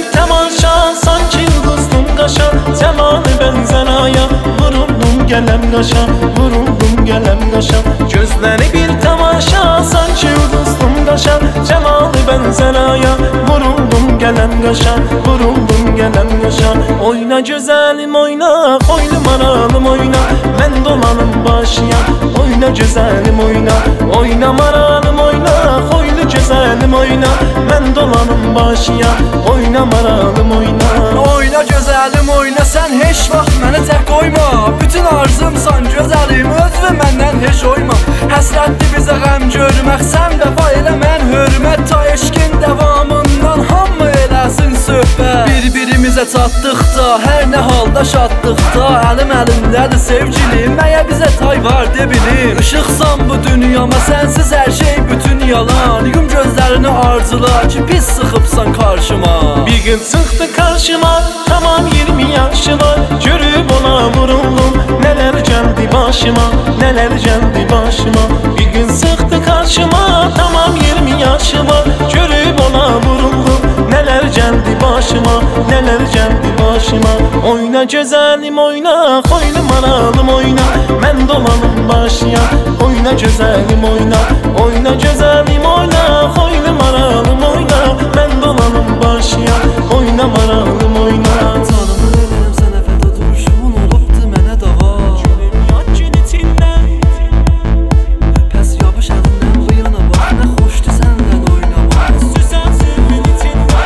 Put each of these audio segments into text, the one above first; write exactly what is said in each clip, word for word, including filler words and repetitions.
bir temaşa, sanki yıldızdım qaşa, cəmanı bənzər aya, vuruldum gələm qaşa, vuruldum gələm qaşa. Gözləri bir tamaşa, sanki yıldızdım qaşa, cəmanı bənzər aya, vuruldum gələm qaşa, vuruldum gələm qaşa. Oyna gözəlim oyna, xoylu maralım oyna, mən dolanım başıya. Oyna gözəlim oyna, oyna maralım oyna, xoylu gözəlim oyna, mən dolanım başıya. Oyna maralım oyna. Oyna gözəlim oyna, sən heç vaxt mənə tək qoyma. Bütün arzumsan gözəlim, özünü məndən heç oyma. Həsrətli bizə qəm görmək, sən vəfa elə mən hörmət. Ta eşkin davamından hamı eləsin söhbət. Bir-birimizə çatdıqda, hər nə halda şaddıqda, əlim əlimdədir sevgilim, məyə bizə tay var de bilim. Işıqsan bu dünyama, sənsiz hər şey bütün yalan. Yum gözlərini arzula ki pis sıxıbsan karşıma. Bir gün çıxdı karşıma, tamam yirmi yaşı var, görüb ona vuruldum, nələr gəldi başıma, nələr gəldi başıma. Bir gün çıxdı karşıma, tamam yirmi yaşı var, görüb ona vuruldum, nələr gəldi başıma, nələr gəldi başıma. Oyna gözəlim oyna, xoylu maralım oyna, mən dolanım başıya. Oyna gözəlim oyna, oyna gözəlim oyna, xoylu maralım oyna, mən dolanım başıya. Oyna maralım oyna. Canımı verirəm sənə fəda, duruşun olubdu mənə dava. Gülüm yat gün içində, Pəs yapış əlindən bu yana bax, nə xoşdu səndən oynamaq. süsən sümün içində.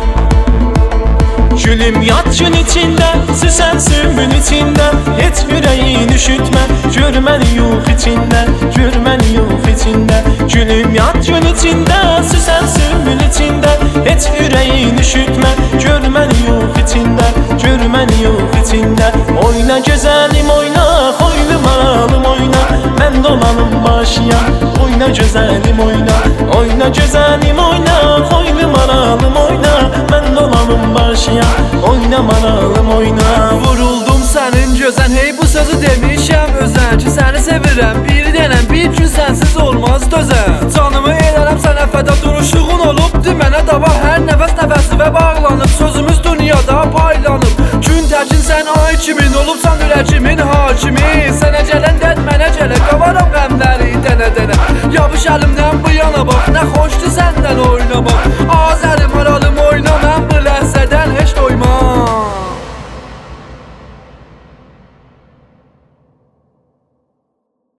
Gülüm yat gün içində, süsən sümün içində. Heç ürəyin üşütmə, gör məni yox içində, gör məni yox içində. Gülüm yat gün içində, süsən sümün içində. Heç ürəyin üşütmə, gör məni yox içində, gör məni yox içində. Oyna gözəlim oyna, xoylu maralım oyna, mən dolanım başıya. Oyna gözəlim oyna, oyna gözəlim oyna, xoylu maralım oyna, mən dolanım başıya. Oyna maralım oyna. Vuruldum sənin gözən, hey bu sözü demişəm özən ki səni sevirəm, bir denəm bir gün sənsiz olmaz dözən. Canımı elərəm sənə fəda, duruşuğun olubdu mənə dava. Hər nəfəs nəfəsivə bağlanıb, sözümüz dünyada paylanıb. Gün təkin sən ay kimin, olubsan ürəkimin hakimi. Sənə gələn dərd mənə gələ, qavaram qəmləri dənə dənə. Yapış əlimdən bu yana bax, nə xoşdu səndən oyna.